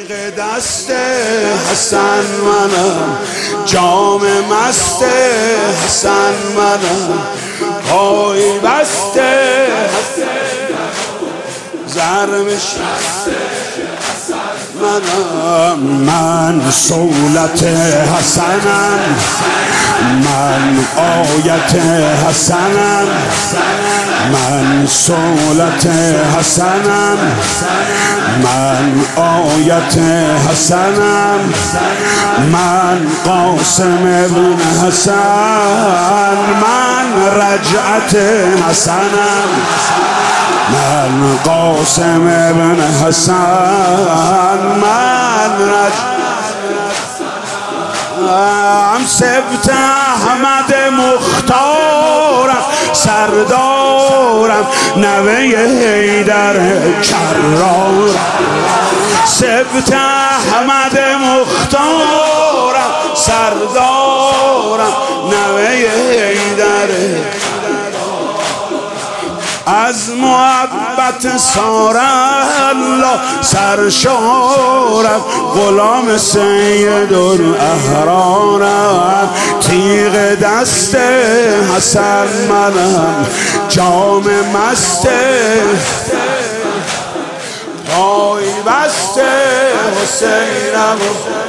تیغ دست حسن منم، جام مست حسن منم، پای بسته ضرب شست منم. من صولت حسنم، من آیت حسنم، من صولت حسنم، من آیت حسنم، من قاسم ابن حسن، من رجعت حسنم، من قاسم ابن حسن، من رجعت سبت احمد مختارم، سردارم نوه حیدر کرارم. سبت احمد مختارم، سردارم نوه حیدر. از محبت سار الله سرشارم، غلام سید الاحرارم. تیغ دست حسن منم، جام مست پای بست حسینم،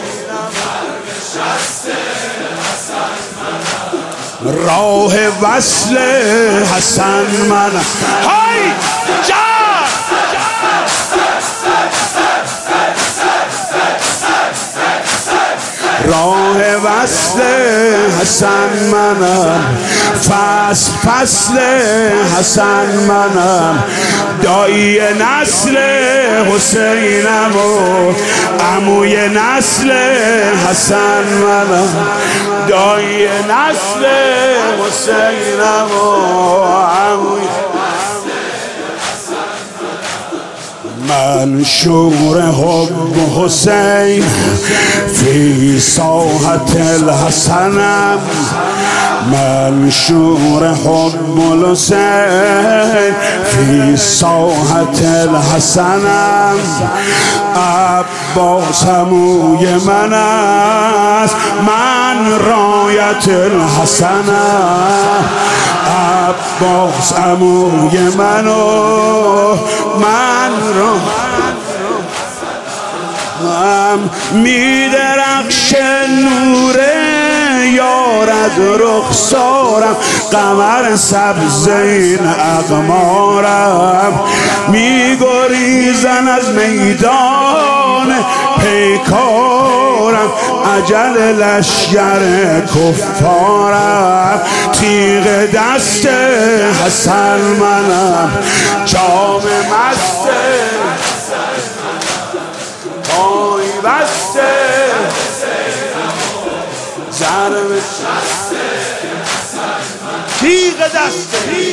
راه وصل حسن منم. های جان راه وصل حسن منم، فصل حسن منم، دایی نسل حسینم و عموی نسل حسن منم، دایی نسل حسینم و عموی. من شور حب حسین فی ساحت الحسنم، من شور حب الحسین فی ساحت الحسنم. عباس عموی من است، من رایت الحسنم، عباس عموی من و من را می درخش نور یار از رخسارم، قمر سبز این اقمارم. می گریزن از میدان پیکارم، اجل لشگر کفارم. تیغ دست حسن منم، جام مست پای بسته ضرب شست. تیغ دست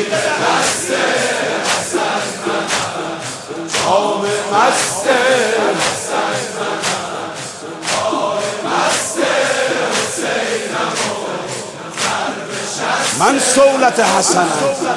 جام مست من صولت حسنم،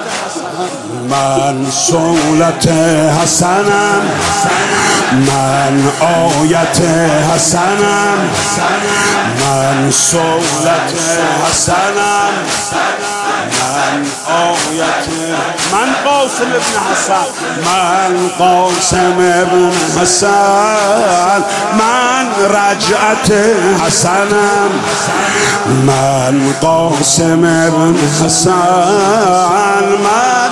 من صولت حسنم، من آیت حسنم، من صولت حسنم، من آیت. من قاسم ابن حسن، من قاسم ابن حسن، من رجعت حسنم، من قاسم ابن حسن، من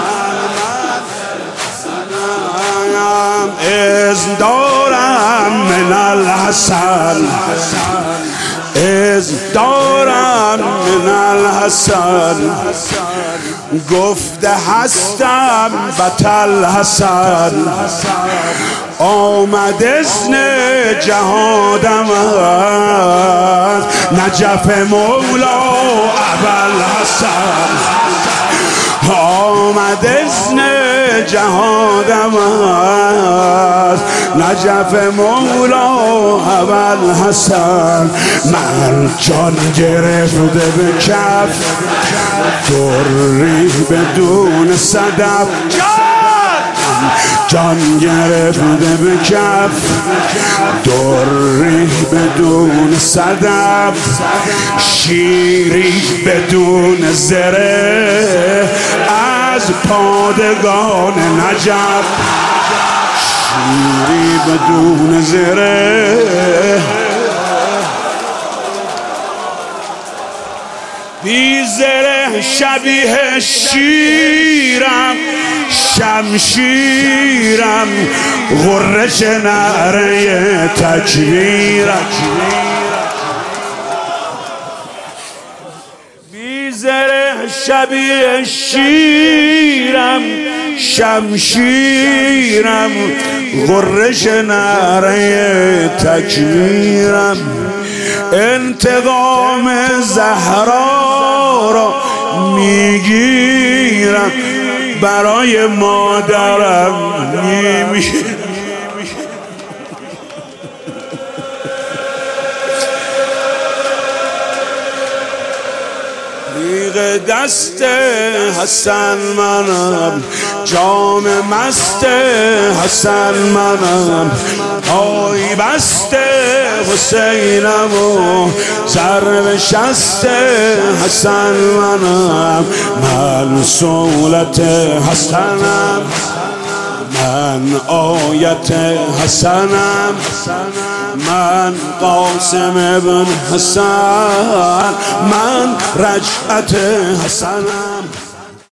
اذن دارم من الحسن، اذن دارم من الحسن. گفته هستم بطل حسن، آمد اذن جهادم است، نجف مولا ابوالحسن. آمد اذن جهادم است، نجف مولا ابوالحسن. من جان گرفته به کف، دری بدون صدف. جان گرفته به کف، در بدون صدف، شیری بدون زره از پادگان نجف، شیری بدون زره بی زره شبیه شیرم، شمشیرم غرش نعره تکبیرم، بی زره شبیه شیرم، شمشیرم غرش نعره تکبیرم، انتقام زهرا را میگیرم، برای مادرم میمیرم. ریغ دست حسن منم، جام مست حسن منم، پای بست حسینم و سر شست حسن منم، من صولت حسنم، من آیت حسنم، من قاسم ابن حسن، من رجعت حسنم.